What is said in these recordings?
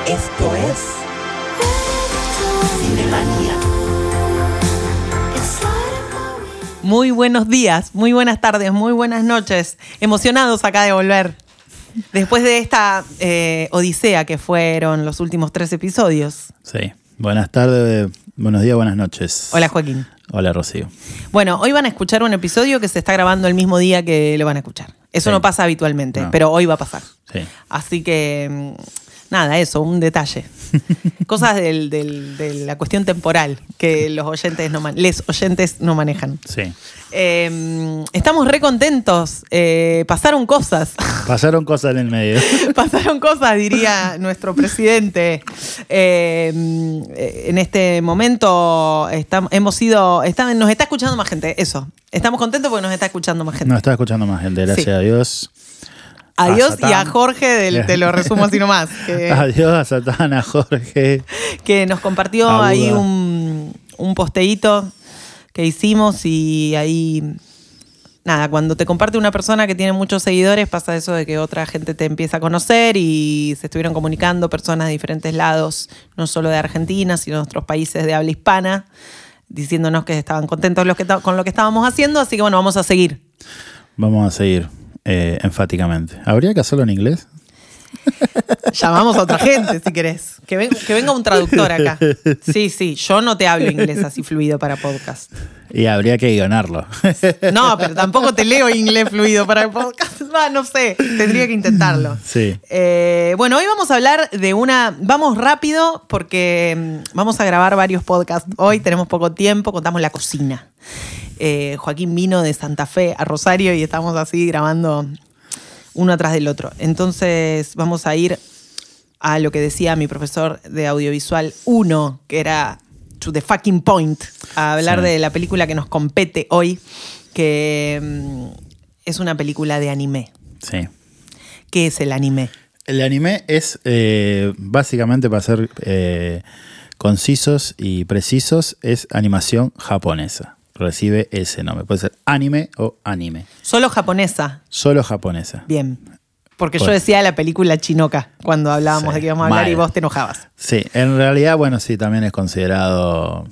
Esto es Cinemanía. Muy buenos días, muy buenas tardes, muy buenas noches. Emocionados acá de volver. Después de esta odisea que fueron los últimos 3 episodios. Sí. Buenas tardes, buenos días, buenas noches. Hola, Joaquín. Hola, Rocío. Bueno, hoy van a escuchar un episodio que se está grabando el mismo día que lo van a escuchar. Eso Sí. no pasa habitualmente, No. pero hoy va a pasar. Sí. Así que, nada, eso, un detalle. Cosas de la cuestión temporal que los oyentes les oyentes no manejan. Sí. Estamos re contentos. Pasaron cosas. Pasaron cosas en el medio. Pasaron cosas, diría nuestro presidente. En este momento nos está escuchando más gente. Eso. Estamos contentos porque nos está escuchando más gente. Nos está escuchando más gente, gracias Sí. a Dios. Adiós Satán. y a Jorge, te lo resumo así nomás. Adiós a Satán, a Jorge. Que nos compartió A Buda. ahí un posteíto que hicimos y ahí, nada, cuando te comparte una persona que tiene muchos seguidores pasa eso de que otra gente te empieza a conocer y se estuvieron comunicando personas de diferentes lados, no solo de Argentina, sino de otros países de habla hispana, diciéndonos que estaban contentos con lo que estábamos haciendo, así que bueno, vamos a seguir. Vamos a seguir enfáticamente. ¿Habría que hacerlo en inglés? Llamamos a otra gente, si querés. Que venga un traductor acá. Sí, yo no te hablo inglés así fluido para podcast. Y habría que guionarlo. No, pero tampoco te leo inglés fluido para el podcast. No sé, tendría que intentarlo. Sí. Bueno, hoy vamos a hablar de vamos rápido porque vamos a grabar varios podcasts. Hoy tenemos poco tiempo, contamos la cocina. Joaquín vino de Santa Fe a Rosario y estamos así grabando uno atrás del otro. Entonces vamos a ir a lo que decía mi profesor de audiovisual 1, que era to the fucking point, a hablar Sí. de la película que nos compete hoy, que es una película de anime. Sí. ¿Qué es el anime? El anime es, básicamente, para ser concisos y precisos, es animación japonesa. Recibe ese nombre. Puede ser anime o anime. Solo japonesa. Solo japonesa. Bien. Porque yo Bueno. decía la película chinoca cuando hablábamos Sí, de que íbamos a hablar mal. y vos te enojabas. Sí, en realidad, bueno, sí, también es considerado...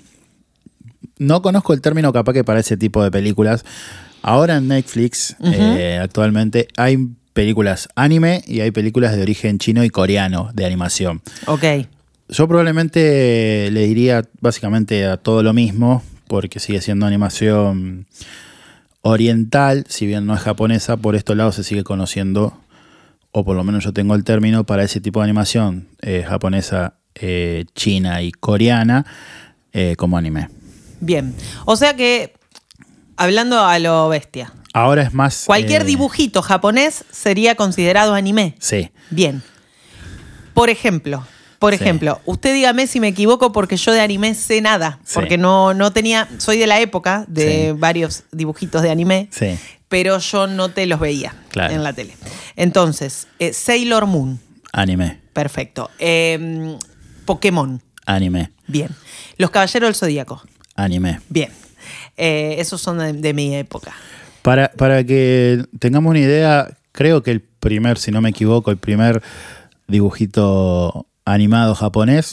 No conozco el término capaz que para ese tipo de películas. Ahora en Netflix, actualmente, hay películas anime y hay películas de origen chino y coreano de animación. Ok. Yo probablemente le diría básicamente a todo lo mismo, porque sigue siendo animación oriental, si bien no es japonesa, por estos lados se sigue conociendo, o por lo menos yo tengo el término para ese tipo de animación japonesa, china y coreana, como anime. Bien. O sea que, hablando a lo bestia, Ahora es más... cualquier dibujito japonés sería considerado anime. Sí. Bien. Por ejemplo, usted dígame si me equivoco porque yo de anime sé nada. Sí. Porque no tenía, soy de la época de Sí. varios dibujitos de anime, Sí. pero yo no te los veía Claro. en la tele. Entonces, Sailor Moon, Anime. perfecto. Pokémon, Anime. bien. Los Caballeros del Zodíaco, Anime. bien. Esos son de mi época. Para que tengamos una idea, creo que si no me equivoco, el primer dibujito animado japonés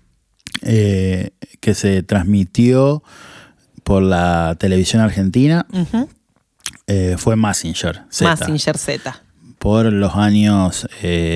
que se transmitió por la televisión argentina Ujú. fue Mazinger Z. Mazinger Z. Por los años,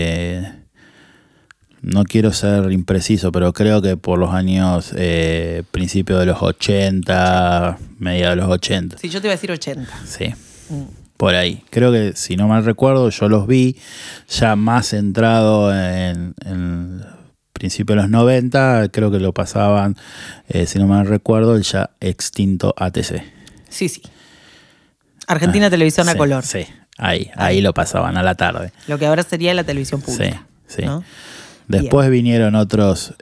no quiero ser impreciso, pero creo que por los años principios de los 80, mediados de los 80. Sí, yo te iba a decir 80. Sí, por ahí. Creo que, si no mal recuerdo, yo los vi ya más centrado en principios de los 90. Creo que lo pasaban, si no mal recuerdo, el ya extinto ATC. Sí. Argentina Televisión a Sí, color. Sí, ahí lo pasaban a la tarde. Lo que ahora sería la televisión pública. Sí. ¿no? Después vinieron otros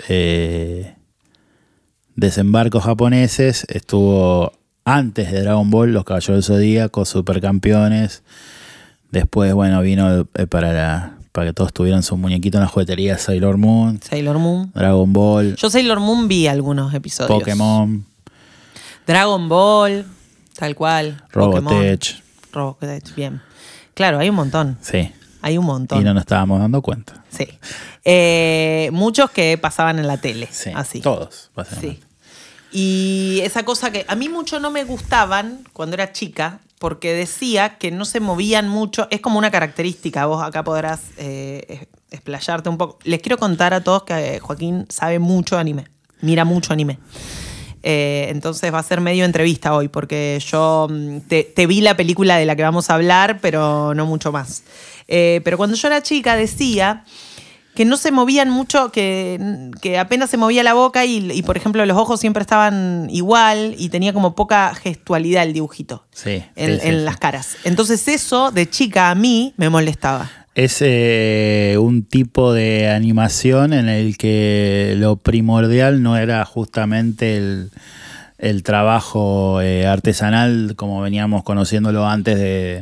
desembarcos japoneses. Estuvo antes de Dragon Ball, Los Caballeros del Zodíaco, Supercampeones. Después, bueno, vino para que todos tuvieran sus muñequitos en la juguetería, Sailor Moon, Sailor Moon. Dragon Ball, Yo Sailor Moon vi algunos episodios. Pokémon, Dragon Ball, tal cual. Robotech. Robotech, bien. Claro, hay un montón. Sí. Hay un montón. Y no nos estábamos dando cuenta. Sí. Muchos que pasaban en la tele. Sí, así. todos pasaban. Sí. Y esa cosa que a mí mucho no me gustaban cuando era chica, porque decía que no se movían mucho. Es como una característica. Vos acá podrás explayarte un poco. Les quiero contar a todos que Joaquín sabe mucho de anime. Mira mucho anime. Entonces va a ser medio entrevista hoy, porque yo te vi la película de la que vamos a hablar, pero no mucho más. Pero cuando yo era chica decía que no se movían mucho, que apenas se movía la boca y, por ejemplo, los ojos siempre estaban igual y tenía como poca gestualidad el dibujito en las caras. Entonces eso, de chica, a mí me molestaba. Es un tipo de animación en el que lo primordial no era justamente el trabajo artesanal como veníamos conociéndolo antes de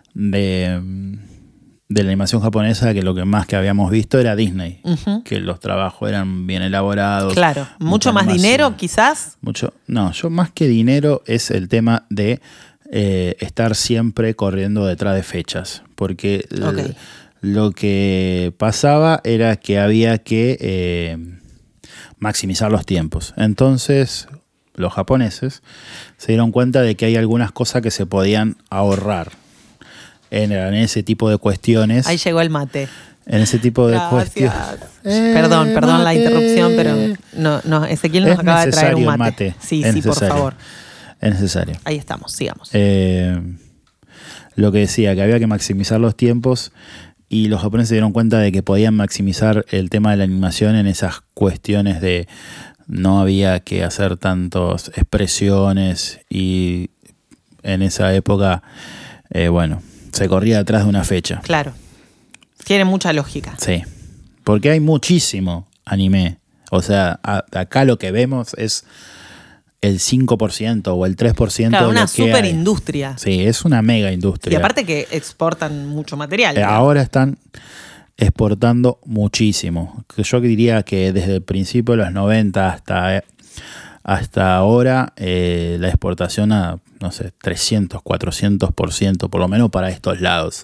la animación japonesa, que lo que más que habíamos visto era Disney, que los trabajos eran bien elaborados. Claro, mucho más dinero quizás. No, yo más que dinero es el tema de estar siempre corriendo detrás de fechas, porque lo que pasaba era que había que maximizar los tiempos. Entonces los japoneses se dieron cuenta de que hay algunas cosas que se podían ahorrar en ese tipo de cuestiones. Ahí llegó el mate. En ese tipo de cuestiones. Perdón la interrupción, pero no, Ezequiel nos acaba de traer un mate. Sí, por favor. Es necesario. Ahí estamos, sigamos. Lo que decía, que había que maximizar los tiempos, y los japoneses se dieron cuenta de que podían maximizar el tema de la animación en esas cuestiones de no había que hacer tantas expresiones, y en esa época, se corría detrás de una fecha. Claro. Tiene mucha lógica. Sí. Porque hay muchísimo anime. O sea, acá lo que vemos es el 5% o el 3% claro, de una lo que super hay. industria. Sí, es una mega industria. Y aparte que exportan mucho material. Ahora están exportando muchísimo. Yo diría que desde el principio de los 90 hasta ahora, la exportación a, 300, 400%, por lo menos para estos lados,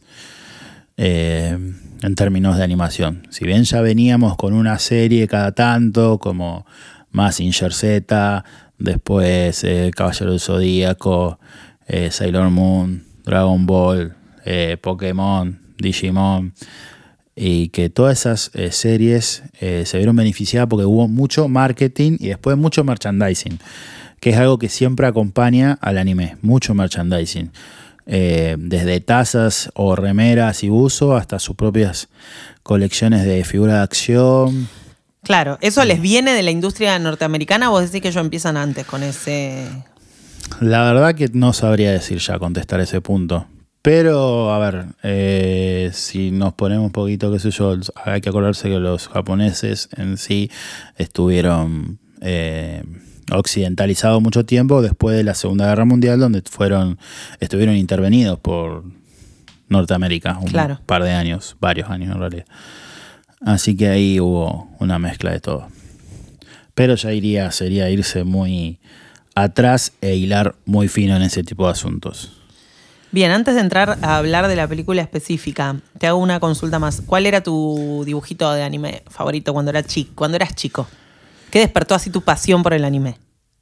en términos de animación. Si bien ya veníamos con una serie cada tanto, como Mazinger Z, después Caballero del Zodíaco, Sailor Moon, Dragon Ball, Pokémon, Digimon, y que todas esas series se vieron beneficiadas porque hubo mucho marketing y después mucho merchandising, que es algo que siempre acompaña al anime, mucho merchandising. Desde tazas o remeras y buzo hasta sus propias colecciones de figuras de acción. Claro, ¿eso les viene de la industria norteamericana o vos decís que ellos empiezan antes con ese...? La verdad que no sabría decir ya contestar ese punto. Pero, a ver, si nos ponemos un poquito, qué sé yo, hay que acordarse que los japoneses en sí estuvieron occidentalizados mucho tiempo después de la Segunda Guerra Mundial, donde estuvieron intervenidos por Norteamérica un par de años, varios años en realidad. Así que ahí hubo una mezcla de todo. Pero ya sería irse muy atrás e hilar muy fino en ese tipo de asuntos. Bien, antes de entrar a hablar de la película específica, te hago una consulta más. ¿Cuál era tu dibujito de anime favorito cuando eras chico? ¿Qué despertó así tu pasión por el anime?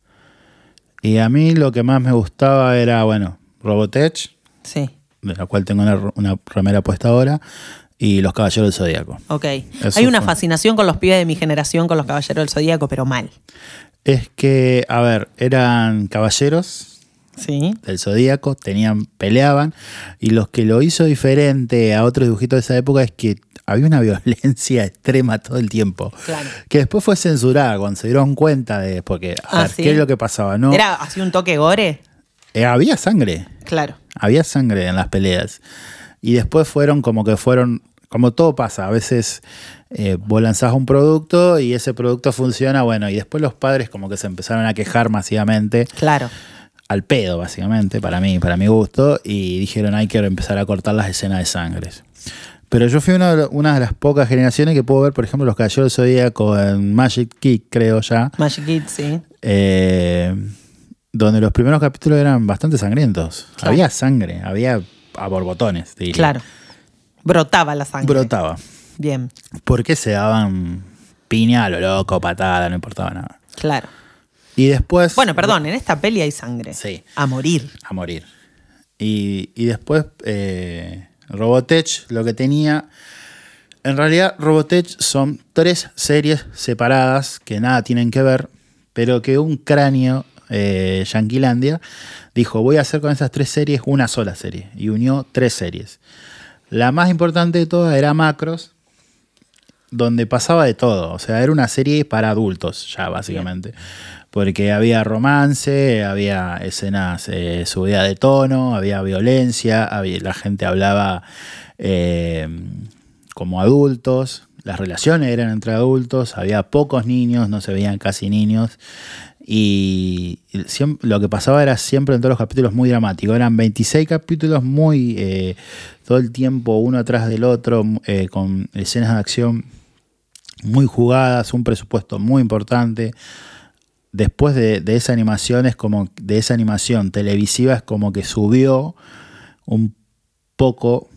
Y a mí lo que más me gustaba era, Robotech, sí, de la cual tengo una remera puesta ahora, y los Caballeros del Zodíaco. Ok. Hay una fascinación con los pibes de mi generación con los Caballeros del Zodíaco, pero mal. Es que, a ver, eran caballeros del Zodíaco, peleaban, y los que lo hizo diferente a otros dibujitos de esa época es que había una violencia extrema todo el tiempo. Claro. Que después fue censurada cuando se dieron cuenta de... Porque, ¿qué es lo que pasaba? ¿No? ¿Era así un toque gore? Había sangre. Claro. Había sangre en las peleas. Y después fueron, como todo pasa, a veces vos lanzás un producto y ese producto funciona, y después los padres como que se empezaron a quejar masivamente. Claro. Al pedo, básicamente, para mi gusto, y dijeron hay que empezar a cortar las escenas de sangre. Pero yo fui una de las pocas generaciones que puedo ver, por ejemplo, los Caballeros del Zodíaco en Magic Kid, creo ya. Magic Kid, sí. Donde los primeros capítulos eran bastante sangrientos. Claro. Había sangre, había a borbotones, diría. Claro. Brotaba la sangre. Brotaba. Bien. Porque se daban piña a lo loco, patada, no importaba nada. Claro. Y después... Bueno, perdón, en esta peli hay sangre. Sí. A morir. A morir. Y después Robotech lo que tenía... En realidad Robotech son 3 series separadas que nada tienen que ver, pero que un cráneo Yanquilandia dijo, voy a hacer con esas 3 series una sola serie. Y unió 3 series. La más importante de todas era Macros, donde pasaba de todo. O sea, era una serie para adultos ya, básicamente. Bien. Porque había romance, había escenas subidas de tono, había violencia, la gente hablaba como adultos, las relaciones eran entre adultos, había pocos niños, no se veían casi niños. Y lo que pasaba era siempre en todos los capítulos muy dramático. Eran 26 capítulos muy todo el tiempo uno atrás del otro, con escenas de acción muy jugadas, un presupuesto muy importante. Después de esa animación de esa animación televisiva es como que subió un poco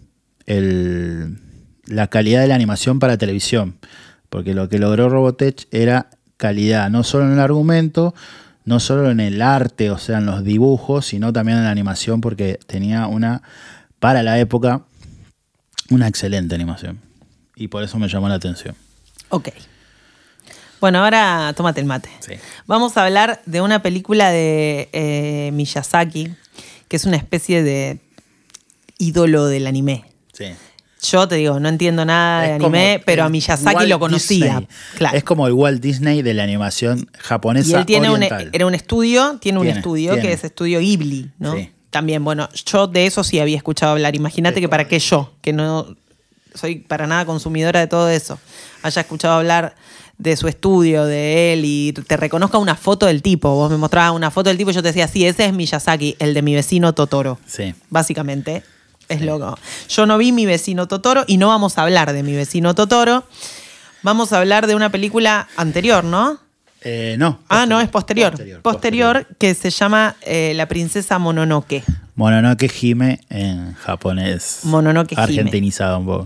la calidad de la animación para televisión, porque lo que logró Robotech era calidad, no solo en el argumento, no solo en el arte, o sea, en los dibujos, sino también en la animación, porque tenía para la época, una excelente animación. Y por eso me llamó la atención. Ok. Bueno, ahora tómate el mate. Sí. Vamos a hablar de una película de Miyazaki, que es una especie de ídolo del anime. Sí. Yo te digo, no entiendo nada de anime, pero a Miyazaki Walt lo conocía. Disney. Claro. Es como el Walt Disney de la animación japonesa. Y él tiene oriental. era un estudio, que es Estudio Ghibli, ¿no? Sí. También, bueno, yo de eso sí había escuchado hablar. Imagínate que para qué yo, que no soy para nada consumidora de todo eso, haya escuchado hablar de su estudio, de él, y te reconozca una foto del tipo. Vos me mostrabas una foto del tipo y yo te decía, sí, ese es Miyazaki, el de Mi vecino Totoro. Sí. Básicamente. Es loco. Yo no vi Mi vecino Totoro y no vamos a hablar de Mi vecino Totoro. Vamos a hablar de una película anterior, ¿no? No. No, es posterior. Posterior, que se llama La princesa Mononoke. Mononoke Hime en japonés. Mononoke Hime. Argentinizado un poco.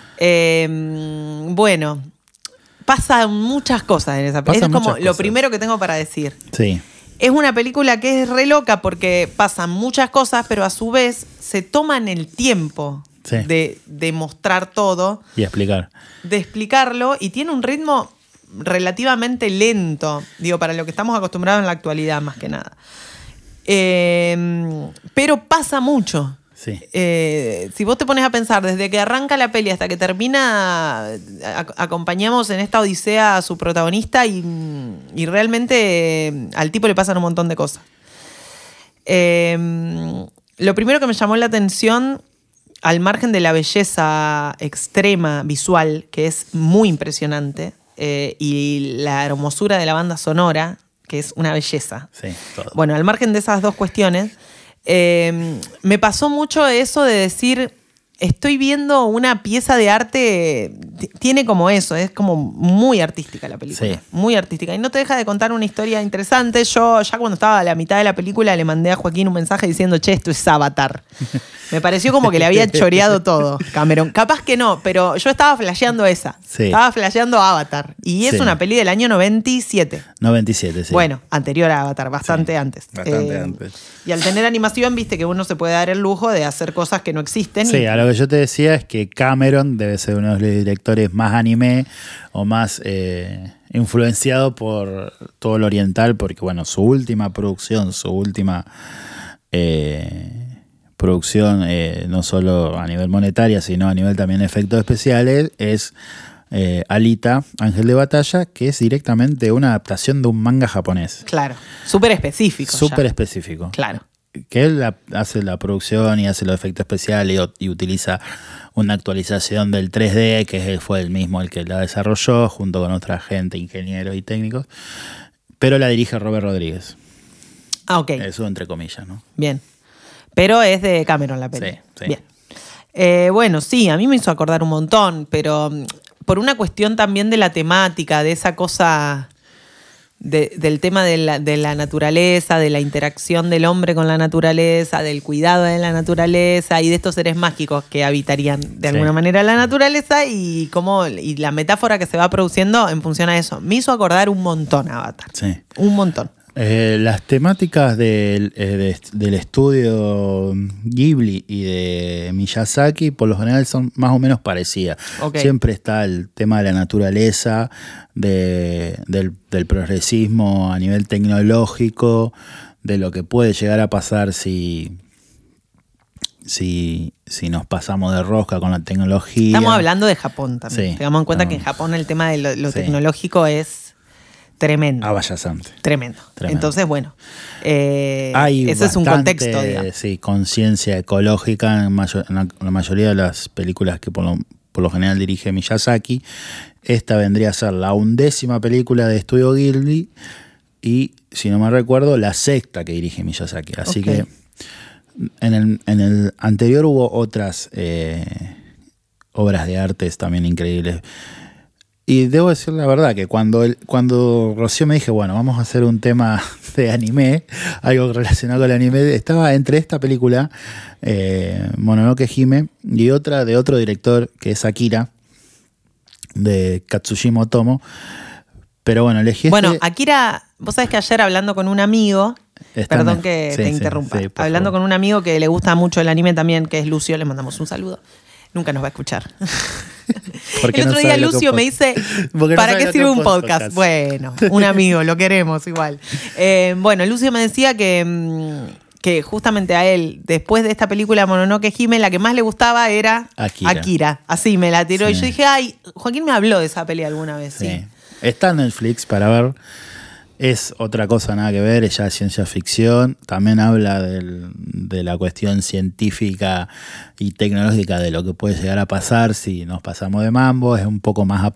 Bueno, pasan muchas cosas en esa película. Es como lo primero que tengo para decir. Sí. Es una película que es re loca porque pasan muchas cosas, pero a su vez se toman el tiempo de mostrar todo. Y explicar. De explicarlo, y tiene un ritmo relativamente lento, digo, para lo que estamos acostumbrados en la actualidad, más que nada. Pero pasa mucho. Sí. Si vos te pones a pensar, desde que arranca la peli hasta que termina, acompañamos en esta odisea a su protagonista y realmente al tipo le pasan un montón de cosas. Lo primero que me llamó la atención, al margen de la belleza extrema visual, que es muy impresionante, y la hermosura de la banda sonora, que es una belleza. Sí, todo. Bueno, al margen de esas dos cuestiones, me pasó mucho eso de decir, estoy viendo una pieza de arte, tiene como eso, es como muy artística la película, sí. Muy artística, y no te deja de contar una historia interesante. Yo ya cuando estaba a la mitad de la película le mandé a Joaquín un mensaje diciendo, che, esto es Avatar. Me pareció como que le había choreado todo Cameron. Capaz que no, pero yo estaba flasheando esa. Sí. Estaba flasheando Avatar. Y es una peli del año 97. 97, sí. Bueno, anterior a Avatar, bastante antes. Bastante antes. Y al tener animación, viste que uno se puede dar el lujo de hacer cosas que no existen. Sí, a lo que yo te decía es que Cameron debe ser uno de los directores más anime o más influenciado por todo lo oriental, porque bueno, su última producción, no solo a nivel monetaria, sino a nivel también de efectos especiales, es Alita, Ángel de Batalla, que es directamente una adaptación de un manga japonés. Claro, súper específico. Súper específico. Claro. Que él hace la producción y hace los efectos especiales y utiliza una actualización del 3D, que fue el mismo el que la desarrolló, junto con otra gente, ingenieros y técnicos, pero la dirige Robert Rodríguez. Ah, ok. Eso entre comillas, ¿no? Bien. Pero es de Cameron la peli. Sí. Bien. Bueno, sí, a mí me hizo acordar un montón, pero por una cuestión también de la temática, de esa cosa del tema de la naturaleza, de la interacción del hombre con la naturaleza, del cuidado de la naturaleza y de estos seres mágicos que habitarían de alguna manera la naturaleza y la metáfora que se va produciendo en función a eso. Me hizo acordar un montón Avatar. Sí. Un montón. Las temáticas del estudio Ghibli y de Miyazaki por lo general son más o menos parecidas. Okay. Siempre está el tema de la naturaleza, del progresismo a nivel tecnológico, de lo que puede llegar a pasar si nos pasamos de rosca con la tecnología. Estamos hablando de Japón también. Sí, tengamos en cuenta que en Japón el tema de lo tecnológico es tremendo. Abayazante. Tremendo. Entonces, bueno, hay ese es un contexto, digamos. Sí, conciencia ecológica en la mayoría de las películas que por lo general dirige Miyazaki. Esta vendría a ser la 11ª película de Estudio Ghibli y, si no me recuerdo, la 6ª que dirige Miyazaki. Así que en el anterior hubo otras obras de artes también increíbles. Y debo decir la verdad que cuando Rocío me dije, bueno, vamos a hacer un tema de anime, algo relacionado con el anime, estaba entre esta película, Mononoke Hime, y otra de otro director que es Akira, de Katsushima Otomo. Pero bueno, elegí Akira, vos sabés que ayer hablando con un amigo, perdón que te interrumpa, hablando con un amigo que le gusta mucho el anime también, que es Lucio, le mandamos un saludo. Nunca nos va a escuchar. El otro día Lucio me dice, ¿para qué sirve un podcast? Bueno, un amigo, lo queremos igual. Bueno, Lucio me decía que justamente a él, después de esta película Mononoke Hime, la que más le gustaba era Akira. Así me la tiró. Sí. Y yo dije, ay, Joaquín me habló de esa peli alguna vez. Sí. Está en Netflix para ver. Es otra cosa, nada que ver, es ya ciencia ficción. También habla de la cuestión científica y tecnológica de lo que puede llegar a pasar si nos pasamos de mambo. Es un poco más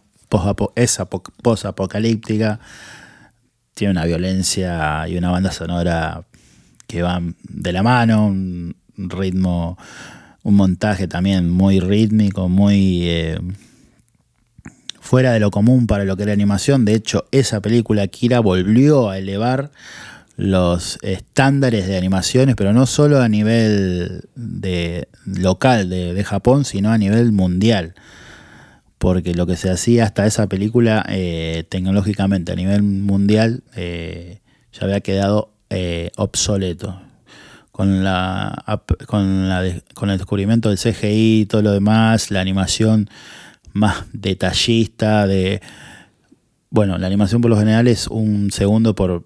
post-apocalíptica. Tiene una violencia y una banda sonora que van de la mano, un ritmo, un montaje también muy rítmico, muy fuera de lo común para lo que era animación. De hecho, esa película Akira volvió a elevar los estándares de animaciones, pero no solo a nivel local de Japón, sino a nivel mundial. Porque lo que se hacía hasta esa película tecnológicamente a nivel mundial ya había quedado obsoleto. Con el descubrimiento del CGI y todo lo demás, la animación más detallista la animación por lo general es 1 segundo por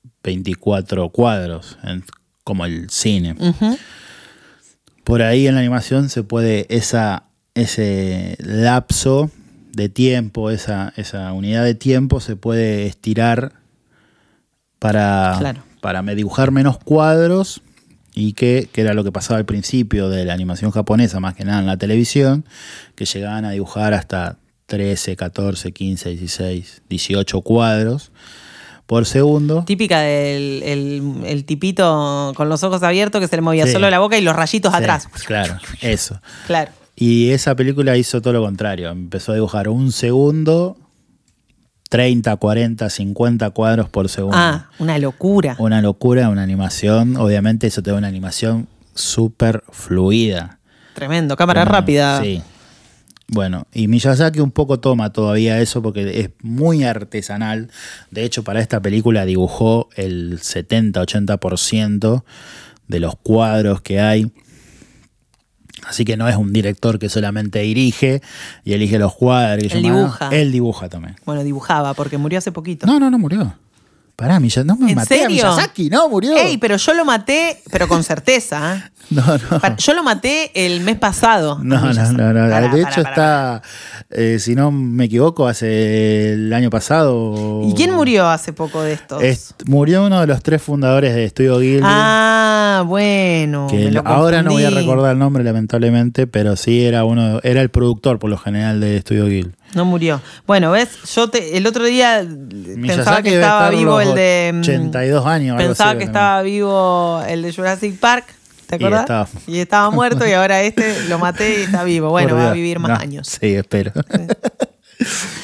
24 cuadros, como el cine. Uh-huh. Por ahí en la animación se puede ese lapso de tiempo, esa unidad de tiempo se puede estirar para dibujar menos cuadros. Y que era lo que pasaba al principio de la animación japonesa, más que nada en la televisión, que llegaban a dibujar hasta 13, 14, 15, 16, 18 cuadros por segundo. Típica del el tipito con los ojos abiertos que se le movía solo la boca y los rayitos atrás. Claro, eso. Claro. Y esa película hizo todo lo contrario. Empezó a dibujar 1 segundo, 30, 40, 50 cuadros por segundo. Ah, una locura. Una locura, una animación. Obviamente eso te da una animación súper fluida. Tremendo, cámara rápida. Sí. Bueno, y Miyazaki un poco toma todavía eso porque es muy artesanal. De hecho, para esta película dibujó el 70-80% de los cuadros que hay. Así que no es un director que solamente dirige y elige los cuadros. Él dibuja. Él dibuja también. Bueno, dibujaba porque murió hace poquito. No murió. Pará, no me maté a Miyazaki, no, murió. Ey, pero yo lo maté, pero con certeza. No. Yo lo maté el mes pasado. No. De hecho está, si no me equivoco, hace el año pasado. ¿Y quién murió hace poco de estos? Murió uno de los 3 fundadores de Estudio Ghibli. Ah, bueno. Que ahora no voy a recordar el nombre, lamentablemente, pero sí era el productor por lo general de Estudio Ghibli. No murió. Bueno, ¿ves? Yo el otro día pensaba que estaba vivo el de 82 años. Pensaba que estaba vivo el de Jurassic Park, ¿te acuerdas? Y estaba muerto y ahora lo maté y está vivo. Bueno, va a vivir más años. Sí, espero.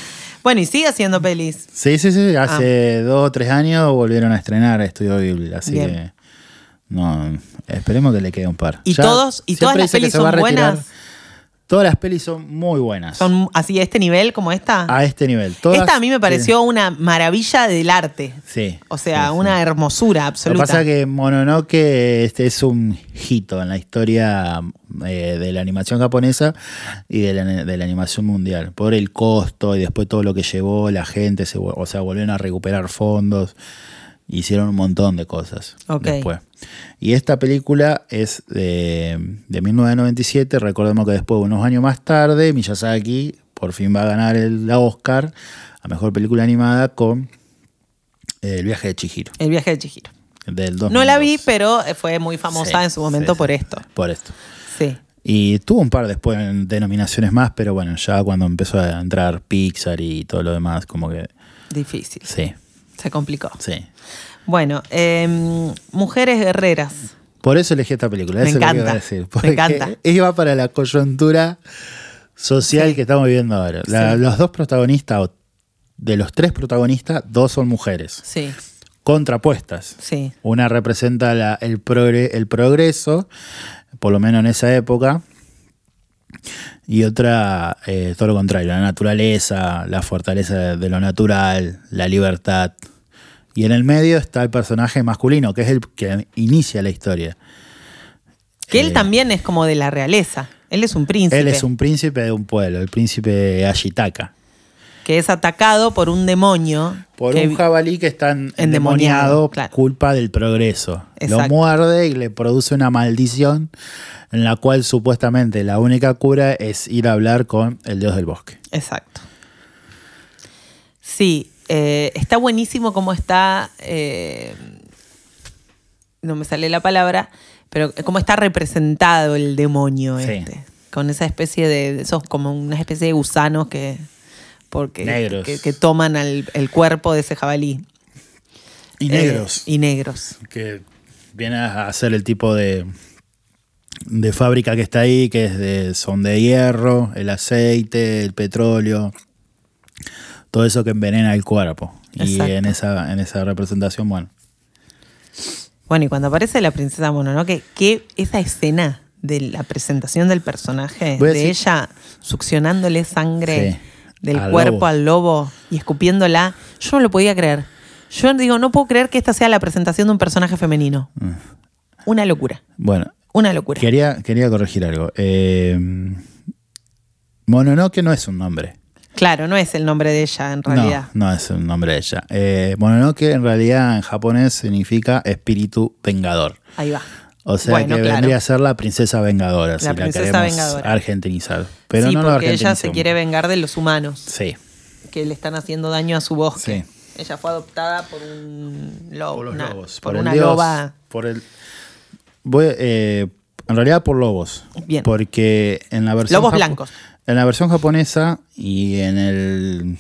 Bueno, y sigue haciendo pelis. Sí. Hace 2 o 3 años volvieron a estrenar Estudio Ghibli, así Bien. que no, esperemos que le quede un par. ¿Y Ya todas siempre las dice que pelis se va a son retirar. buenas? Todas las pelis son muy buenas. ¿Son así a este nivel como esta? A este nivel. Todas Esta a mí me pareció una maravilla del arte. Sí. O sea, sí. una hermosura Lo que absoluta. pasa es que Mononoke es un hito en la historia de la animación japonesa y de la animación mundial. Por el costo y después todo lo que llevó la gente. Volvieron a recuperar fondos. Hicieron un montón de cosas después. Y esta película es de 1997. Recordemos que después, unos años más tarde, Miyazaki por fin va a ganar el Oscar a Mejor Película Animada con El Viaje de Chihiro. El viaje de Chihiro. Del 2002. No la vi, pero fue muy famosa Sí, en su momento sí, por sí. esto. Por esto. Sí. Y tuvo un par después de nominaciones más, pero bueno, ya cuando empezó a entrar Pixar y todo lo demás, como que... Difícil. Sí, Se complicó. sí. Bueno, Mujeres Guerreras. Por eso elegí esta película. Me Eso es lo que encanta, iba a decir. me Porque encanta. iba para la coyuntura social Sí. que estamos viviendo ahora. Sí. Los 2 protagonistas, de los 3 protagonistas, 2 son mujeres. Sí, Contrapuestas. sí. Una representa el progreso, por lo menos en esa época, y otra todo lo contrario, la naturaleza, la fortaleza de lo natural, la libertad. Y en el medio está el personaje masculino, que es el que inicia la historia. Que él también es como de la realeza. Él es un príncipe. Él es un príncipe de un pueblo, el príncipe Ashitaka. Que es atacado por un demonio. Por que- un jabalí que está endemoniado, endemoniado, claro. culpa del progreso. Exacto. Lo muerde y le produce una maldición en la cual supuestamente la única cura es ir a hablar con el dios del bosque. Exacto. Sí, está buenísimo cómo está, no me sale la palabra, pero cómo está representado el demonio Sí. con esa especie de esos como una especie de gusanos Negros. que toman el cuerpo de ese jabalí. Y negros. Y negros. Que viene a ser el tipo de fábrica que está ahí, que son de hierro, el aceite, el petróleo, todo eso que envenena el cuerpo. Exacto. Y en esa representación, bueno. Bueno, y cuando aparece la princesa Mononoke, que esa escena de la presentación del personaje, Voy a de decir- ella succionándole sangre Sí, del al cuerpo lobo. al lobo y escupiéndola, yo no lo podía creer. Yo digo, no puedo creer que esta sea la presentación de un personaje femenino. Una locura, Bueno, una locura. quería corregir algo. Mononoke no es un nombre. Claro, no es el nombre de ella en realidad. No es el nombre de ella. Mononoke en realidad en japonés significa espíritu vengador. Ahí va. O sea Bueno, que claro. vendría a ser la princesa vengadora, si la princesa queremos vengadora. argentinizar. Pero sí, no la porque ella se argentinizamos. quiere vengar de los humanos Sí. que le están haciendo daño a su bosque. Sí. Ella fue adoptada por un lobo. Por los lobos. Por el una dios, loba. En realidad por lobos. Bien. Porque en la versión Lobos blancos. En la versión japonesa y en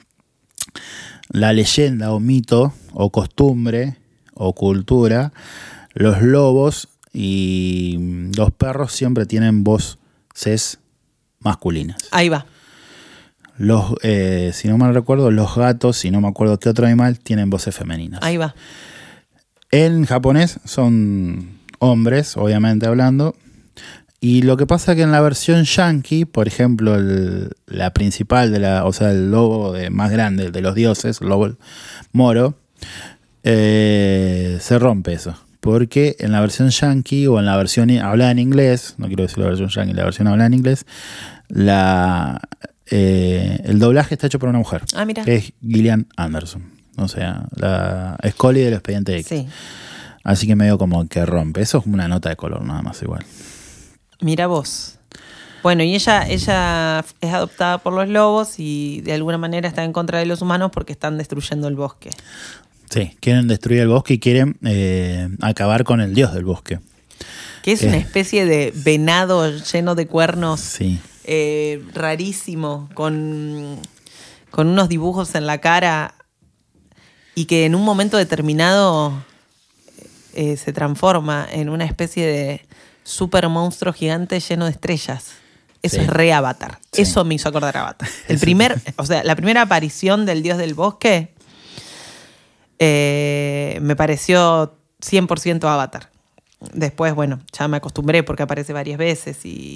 la leyenda o mito o costumbre o cultura, los lobos y los perros siempre tienen voces masculinas. Ahí va. Si no mal recuerdo, los gatos, si no me acuerdo qué otro animal, tienen voces femeninas. Ahí va. En japonés son hombres, obviamente hablando. Y lo que pasa es que en la versión yankee, por ejemplo, la principal, el lobo más grande de los dioses, el lobo moro, se rompe eso. Porque en la versión yankee o en la versión hablada en inglés, no quiero decir la versión yankee, la versión hablada en inglés, el doblaje está hecho por una mujer, Ah, mira. que es Gillian Anderson. O sea, la Scully del Expediente X. Sí. Así que medio como que rompe. Eso es una nota de color nada más igual. Mira vos. Bueno, y ella es adoptada por los lobos y de alguna manera está en contra de los humanos porque están destruyendo el bosque. Sí, quieren destruir el bosque y quieren acabar con el dios del bosque. Que es una especie de venado lleno de cuernos, Sí. rarísimo, con unos dibujos en la cara y que en un momento determinado se transforma en una especie de super monstruo gigante lleno de estrellas. Eso Sí. es re Avatar. Sí. Eso me hizo acordar a Avatar. La primera aparición del dios del bosque me pareció 100% Avatar. Después, bueno, ya me acostumbré porque aparece varias veces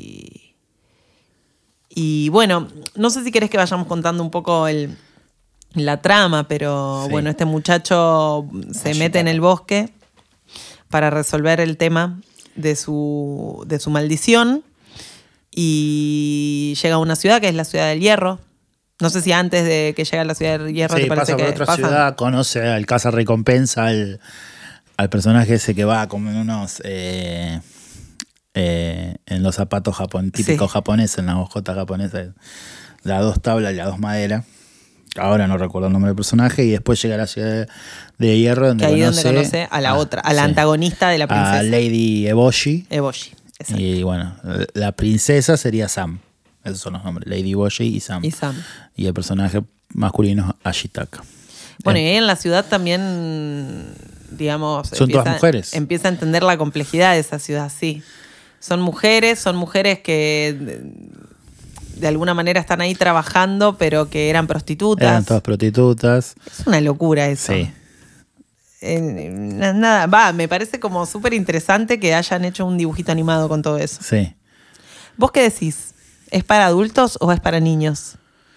y bueno, no sé si querés que vayamos contando un poco la trama, pero Sí. bueno, este muchacho se mete en el bosque para resolver el tema de su maldición y llega a una ciudad que es la Ciudad del Hierro. No sé si antes de que llegue a la Ciudad del Hierro Sí, te parece pasa por que otra ciudad, conoce al cazarrecompensa, al personaje ese que va como en unos... en los zapatos típicos Sí. japoneses, en las hojotas japonesas, las 2 tablas y las 2 maderas. Ahora no recuerdo el nombre del personaje. Y después llega a la Ciudad de Hierro, donde que ahí donde conoce a la otra, a la sí, antagonista de la princesa. a Lady Eboshi. Eboshi. Exacto. Y bueno, la princesa sería Sam. Esos son los nombres, Lady Eboshi y Sam. Y Sam. Y el personaje masculino es Ashitaka. Bueno, y ahí en la ciudad también, digamos... Son todas mujeres. Empieza a entender la complejidad de esa ciudad, sí. Son mujeres que de alguna manera están ahí trabajando, pero que eran prostitutas. Eran todas prostitutas. Es una locura eso. Sí. Nada, me parece como súper interesante que hayan hecho un dibujito animado con todo eso. Sí. ¿Vos qué decís? ¿Es para adultos o es para niños?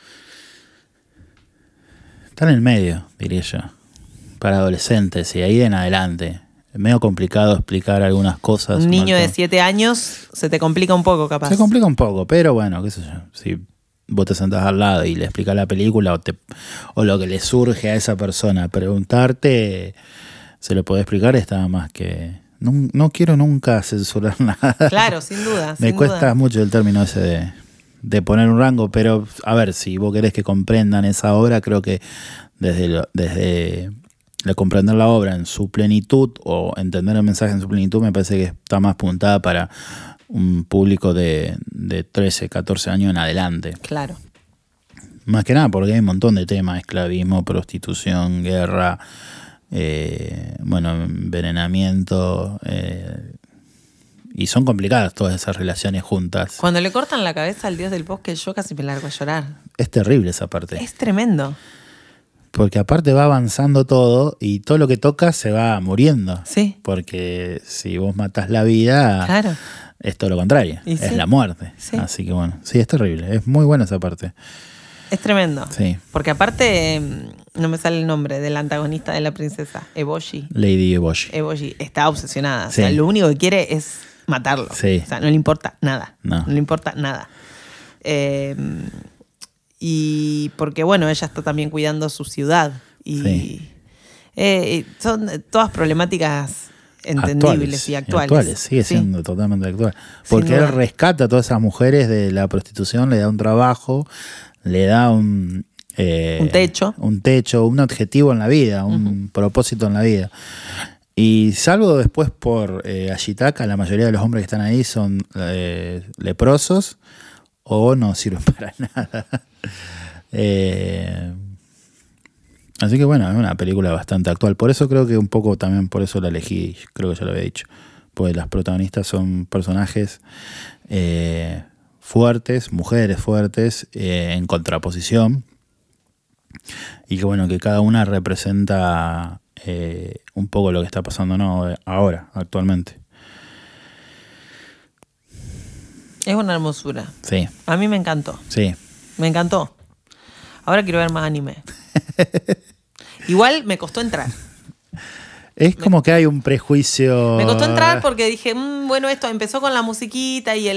Está en el medio, diría yo. Para adolescentes y ahí en adelante. Es medio complicado explicar algunas cosas. Un niño de Marco. 7 años se te complica un poco, capaz. Se complica un poco, pero bueno, qué sé yo. Si vos te sentás al lado y le explicás la película o lo que le surge a esa persona, preguntarte, se lo podés explicar, está más que... No quiero nunca censurar nada. Claro, sin duda. Me sin cuesta duda. mucho el término ese de poner un rango, pero a ver, si vos querés que comprendan esa obra, creo que desde el comprender la obra en su plenitud o entender el mensaje en su plenitud, me parece que está más apuntada para un público de 13, 14 años en adelante. Claro. Más que nada porque hay un montón de temas: esclavismo, prostitución, guerra, envenenamiento, y son complicadas todas esas relaciones juntas. Cuando le cortan la cabeza al dios del bosque, yo casi me largo a llorar. Es terrible esa parte. Es tremendo. Porque aparte va avanzando todo y todo lo que toca se va muriendo. Sí. Porque si vos matás la vida, Claro. es todo lo contrario. Y es sí. la muerte. Sí. Así que bueno, sí, es terrible. Es muy buena esa parte. Es tremendo. Sí. Porque aparte, no me sale el nombre del antagonista de la princesa, Eboshi. Lady Eboshi. Eboshi está obsesionada. Sí. O sea, lo único que quiere es matarlo. Sí. O sea, no le importa nada. No. No le importa nada. Y porque, bueno, ella está también cuidando su ciudad. Y Sí. son todas problemáticas entendibles y actuales. Sigue Sí. siendo totalmente actual. Sin Porque él duda. rescata a todas esas mujeres de la prostitución, le da un trabajo, le da un techo. Un objetivo en la vida, un propósito en la vida. Y salvo después por Ashitaka, la mayoría de los hombres que están ahí son leprosos o no sirven para nada. Así que bueno, es una película bastante actual. Por eso creo que un poco también por eso la elegí, creo que ya lo había dicho. Porque las protagonistas son personajes fuertes, mujeres fuertes, en contraposición. Y que bueno, que cada una representa un poco lo que está pasando, ¿no? Ahora, actualmente. Es una hermosura. Sí, A mí me encantó. sí. Me encantó. Ahora quiero ver más anime. Igual me costó entrar. Es como que hay un prejuicio. Me costó entrar porque dije, bueno, esto empezó con la musiquita y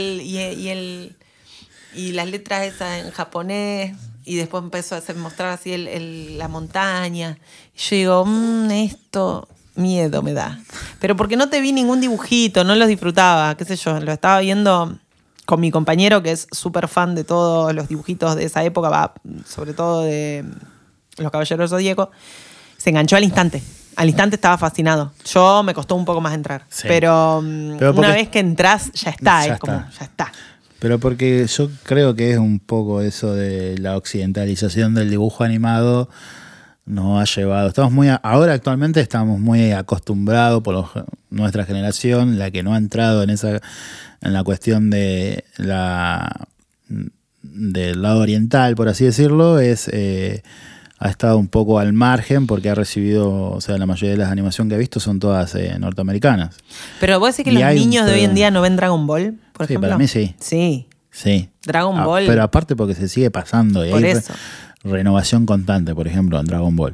las letras esas en japonés. Y después empezó a mostrar así la montaña. Y yo digo, esto miedo me da. Pero porque no te vi ningún dibujito, no los disfrutaba, qué sé yo. Lo estaba viendo con mi compañero, que es súper fan de todos los dibujitos de esa época, sobre todo de Los Caballeros del Zodíaco. Se enganchó al instante. Al instante estaba fascinado. Yo me costó un poco más entrar. Sí. Pero Pero una vez que entras, ya está. Ya es como, está. ya está. Pero porque yo creo que es un poco eso de la occidentalización del dibujo animado nos ha llevado. Ahora actualmente estamos muy acostumbrados por nuestra generación, la que no ha entrado en la cuestión de la del lado oriental, por así decirlo, ha estado un poco al margen porque ha recibido, o sea, la mayoría de las animaciones que he visto son todas norteamericanas. Pero vos decís que Y los hay niños de hoy en pero- día no ven Dragon Ball, por Sí, ejemplo. para mí sí. Sí, Sí. Dragon Ball. Pero aparte porque se sigue pasando. Y Por hay eso. renovación constante, por ejemplo, en Dragon Ball.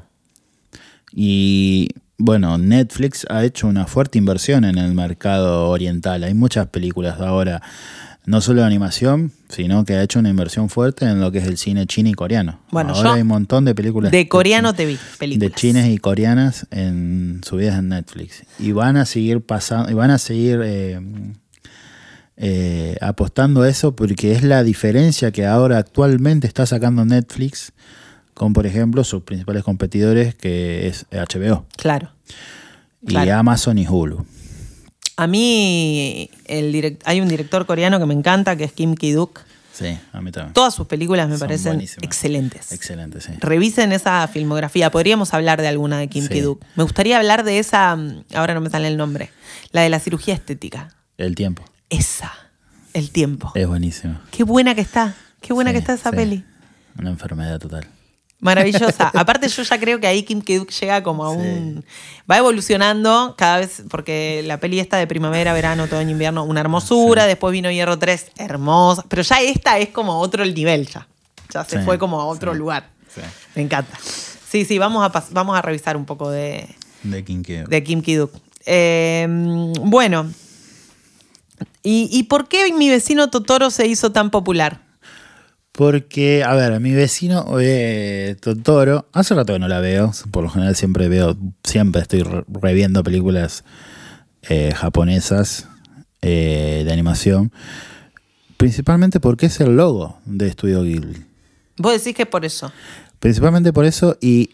Y bueno, Netflix ha hecho una fuerte inversión en el mercado oriental. Hay muchas películas ahora, no solo de animación, sino que ha hecho una inversión fuerte en lo que es el cine chino y coreano. Bueno, ahora yo hay un montón de películas de coreano te vi películas. de chinas y coreanas subidas en Netflix. Y van a seguir pasando, y van a seguir apostando a eso porque es la diferencia que ahora actualmente está sacando Netflix con, por ejemplo, sus principales competidores, que es HBO. Claro. Y Claro. Amazon y Hulu. A mí hay un director coreano que me encanta, que es Kim Ki-duk. Sí, a mí también. Todas sus películas me Son parecen buenísimas. excelentes. Excelente, sí. Revisen esa filmografía. Podríamos hablar de alguna de Kim Sí. Ki-duk. Me gustaría hablar de esa, ahora no me sale el nombre, la de la cirugía estética. El tiempo. Esa, El tiempo. Es buenísimo. Qué buena que está. Qué buena Sí, que está esa sí. peli. Una enfermedad total. Maravillosa. Aparte yo ya creo que ahí Kim Ki-duk llega como a un... Va evolucionando cada vez, porque la peli esta de primavera, verano, otoño, invierno, una hermosura. Sí. Después vino Hierro 3, hermosa. Pero ya esta es como otro el nivel ya. Ya se Sí, fue como a otro sí, lugar. sí. Me encanta. Sí, vamos a revisar un poco de De Kim. Kim Ki-duk. Bueno. ¿Y por qué Mi vecino Totoro se hizo tan popular? Porque, a ver, mi vecino Totoro, hace rato que no la veo, por lo general siempre estoy reviendo películas japonesas de animación, principalmente porque es el logo de Estudio Ghibli. Vos decís que por eso. Principalmente por eso, y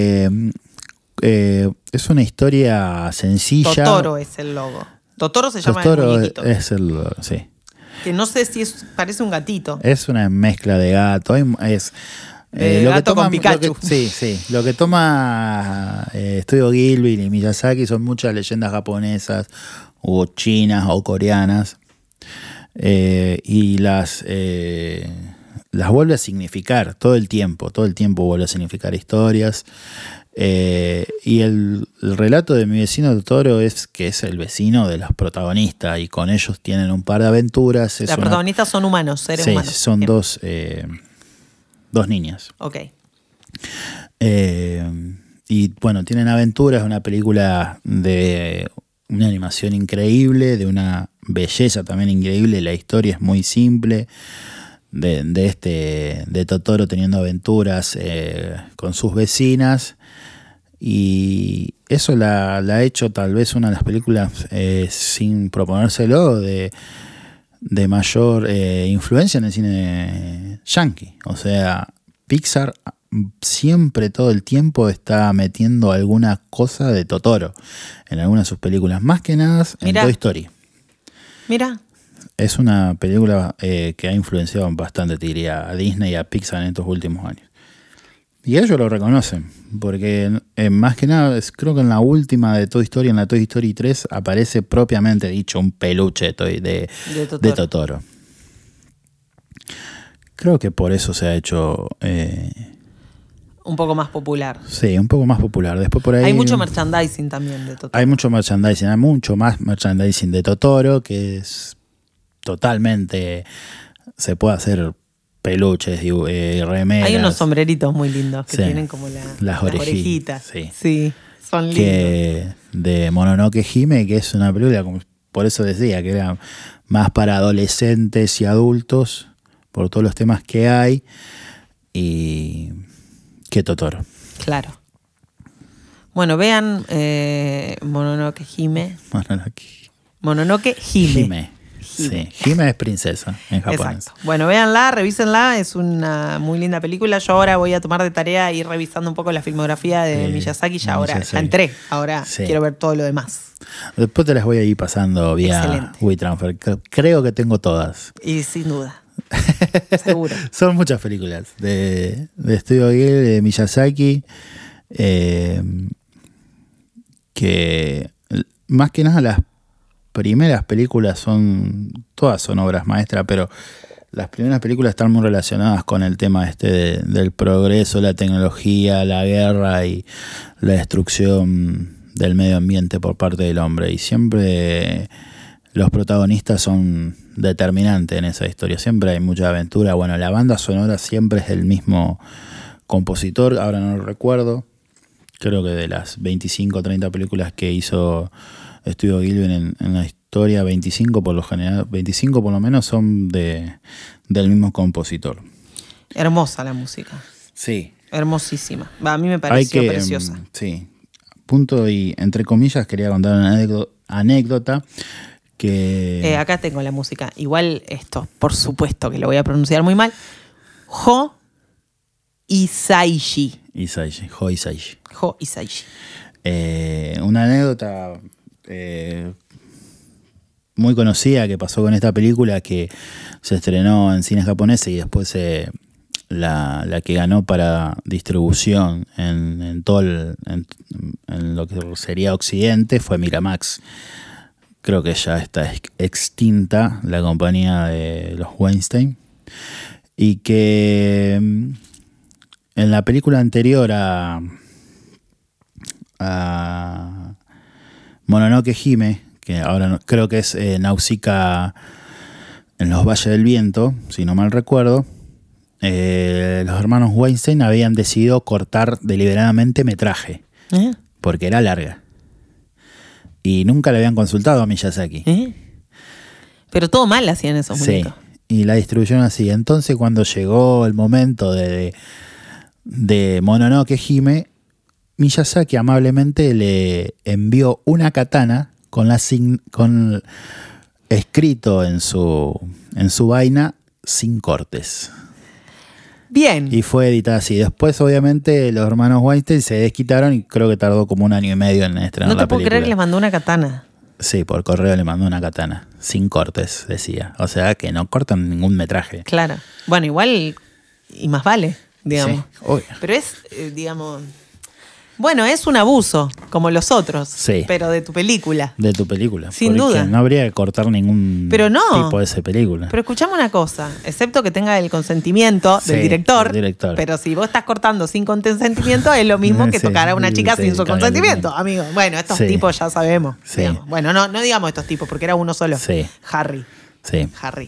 es una historia sencilla. Totoro es el logo. Totoro se llama el Totoro muñequito. es sí. Que no sé si parece un gatito. Es una mezcla de gato. De gato con Pikachu. Sí. Lo que toma Estudio Ghibli y Miyazaki son muchas leyendas japonesas, o chinas, o coreanas. Y las vuelve a significar todo el tiempo. Todo el tiempo vuelve a significar historias. Y el relato de Mi vecino Totoro es que es el vecino de los protagonistas y con ellos tienen un par de aventuras. Las protagonistas son humanos, seres humanos. Son Bien. dos niñas. Ok. Y bueno, tienen aventuras, es una película de una animación increíble, de una belleza también increíble, la historia es muy simple. De Totoro teniendo aventuras con sus vecinas, y eso la ha hecho tal vez una de las películas sin proponérselo de mayor influencia en el cine yankee. O sea, Pixar siempre, todo el tiempo está metiendo alguna cosa de Totoro en algunas de sus películas, más que nada en Mirá. Toy Story. Mira. Es una película que ha influenciado bastante, te diría, a Disney y a Pixar en estos últimos años. Y ellos lo reconocen, porque más que nada, creo que en la última de Toy Story, en la Toy Story 3, aparece propiamente dicho un peluche de Totoro. Creo que por eso se ha hecho... Un poco más popular. sí, un poco más popular. Después por ahí... Hay mucho merchandising también de Totoro. Hay mucho merchandising, hay mucho más merchandising de Totoro, que es totalmente... Se puede hacer peluches y remeras. Hay unos sombreritos muy lindos que Sí. tienen como las orejitas. Sí. Son lindos. Que de Mononoke Hime, que es una película, como por eso decía, que era más para adolescentes y adultos, por todos los temas que hay, y que Totoro. Claro. Bueno, vean Mononoke Hime. Mononoke Hime. Hime. Sí, Hime es princesa en japonés. Exacto. Bueno, véanla, revísenla, es una muy linda película. Yo ahora voy a tomar de tarea ir revisando un poco la filmografía de Miyazaki. Ya entré, ahora quiero ver todo lo demás. Después te las voy a ir pasando vía Excelente. WeTransfer. Creo que tengo todas. Y sin duda. Seguro. Son muchas películas de Estudio Ghibli, de Miyazaki, que más que nada las primeras películas todas son obras maestras, pero Las primeras películas están muy relacionadas con el tema del progreso, la tecnología, la guerra y la destrucción del medio ambiente por parte del hombre. Y siempre los protagonistas son determinantes en esa historia. Siempre hay mucha aventura. Bueno, la banda sonora siempre es el mismo compositor. Ahora no lo recuerdo. Creo que de las 25 o 30 películas que hizo Studio Ghibli en la historia, 25 por lo menos son del mismo compositor. Hermosa la música. Sí. Hermosísima. A mí me pareció preciosa. Sí. Punto y entre comillas quería contar una anécdota que... acá tengo la música. Igual esto, por supuesto que lo voy a pronunciar muy mal. Jo Hisaishi. Jo Hisaishi. Jo Hisaishi. Una anécdota muy conocida que pasó con esta película, que se estrenó en cines japoneses y después la que ganó para distribución en todo en lo que sería Occidente fue Miramax. Creo que ya está extinta la compañía de los Weinstein, y que en la película anterior a Mononoke Hime, que ahora creo que es Nausicaa en los Valles del Viento, si no mal recuerdo, los hermanos Weinstein habían decidido cortar deliberadamente metraje, porque era larga. Y nunca le habían consultado a Miyazaki. Pero todo mal hacían esos muñecos. Sí, y la distribuyeron así. Entonces, cuando llegó el momento de Mononoke Hime, Miyazaki amablemente le envió una katana con escrito en su vaina sin cortes. Bien. Y fue editada así. Después, obviamente, los hermanos Weinstein se desquitaron y creo que tardó como 1 año y medio en estrenar la película. No te puedo creer que les mandó una katana. Sí, por correo le mandó una katana. Sin cortes, decía. O sea, que no cortan ningún metraje. Claro. Bueno, igual, y más vale, digamos. Sí, obvio. Pero es, digamos... Bueno, es un abuso, como los otros, sí, pero de tu película. De tu película. Sin duda. No habría que cortar ningún tipo de esa película. Pero escuchame una cosa, excepto que tenga el consentimiento del director, pero si vos estás cortando sin consentimiento es lo mismo que tocar a una chica sin su consentimiento, amigo. Bueno, estos tipos ya sabemos. Sí. Digamos. Bueno, no digamos estos tipos, porque era uno solo. Sí. Harry. Sí. Harvey.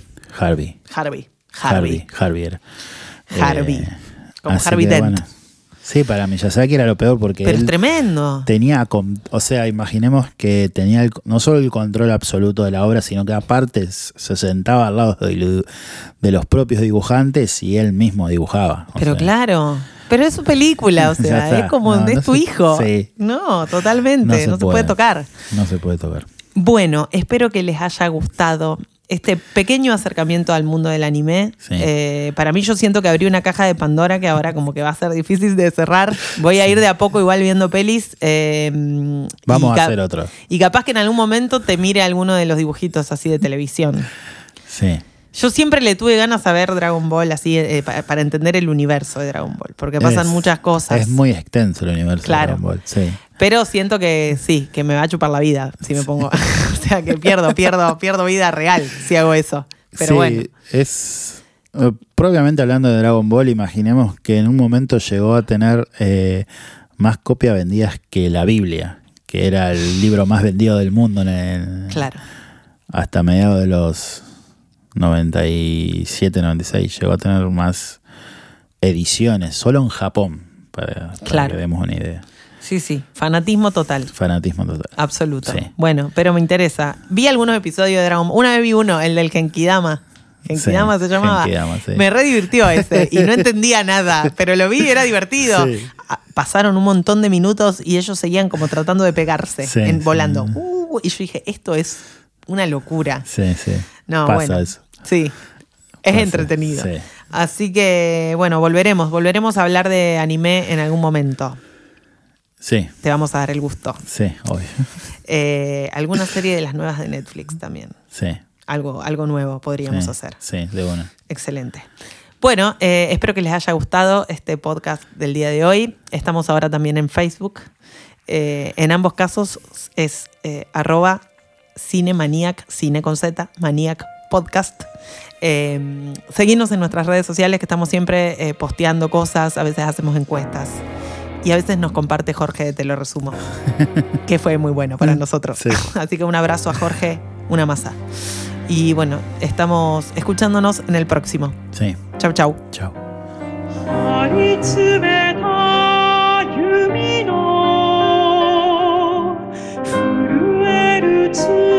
Era. Harvey. Como Harvey Dent. Bueno, sí, para Miyazaki era lo peor porque pero él es tremendo. Tenía, o sea, imaginemos que tenía no solo el control absoluto de la obra, sino que aparte se sentaba al lado de los propios dibujantes y él mismo dibujaba. Pero claro, pero es su película, o sea, es como es tu hijo. Sí. No, totalmente, no se puede tocar. No se puede tocar. Bueno, espero que les haya gustado este pequeño acercamiento al mundo del anime. Sí. Para mí yo siento que abrí una caja de Pandora que ahora como que va a ser difícil de cerrar. Voy a ir de a poco igual viendo pelis. Vamos a hacer otro. Y capaz que en algún momento te mire alguno de los dibujitos así de televisión. Sí. Yo siempre le tuve ganas a ver Dragon Ball así para entender el universo de Dragon Ball, porque pasan muchas cosas. Es muy extenso el universo de Dragon Ball, sí. Pero siento que sí, que me va a chupar la vida si me pongo. O sea, que pierdo vida real si hago eso. Pero sí, bueno. Es propiamente hablando de Dragon Ball, imaginemos que en un momento llegó a tener más copias vendidas que la Biblia, que era el libro más vendido del mundo claro. Hasta mediados de los 97, 96 llegó a tener más ediciones, solo en Japón, para que demos una idea. Sí, fanatismo total. Absoluto. Sí. Bueno, pero me interesa. Vi algunos episodios de Dragon Ball. Una vez vi uno, el del Genkidama. Genkidama se llamaba. Genkidama, sí. Me re divirtió ese y no entendía nada, pero lo vi y era divertido. Sí. Pasaron un montón de minutos y ellos seguían como tratando de pegarse, volando. Y yo dije, esto es una locura. Sí. No, pasa eso. Sí, es entretenido. Sí. Así que, bueno, volveremos a hablar de anime en algún momento. Sí. Te vamos a dar el gusto. Sí, obvio. Alguna serie de las nuevas de Netflix también. Sí. Algo nuevo podríamos hacer. Sí, de buena. Excelente. Bueno, espero que les haya gustado este podcast del día de hoy. Estamos ahora también en Facebook. En ambos casos es @cinemaniac, cine con Z, maniac podcast. Seguirnos en nuestras redes sociales, que estamos siempre posteando cosas, a veces hacemos encuestas. Y a veces nos comparte Jorge, te lo resumo, que fue muy bueno para nosotros. Sí. Así que un abrazo a Jorge, una masa. Y bueno, estamos escuchándonos en el próximo. Sí. Chau, chau. Chao. 張り詰めた弓の震える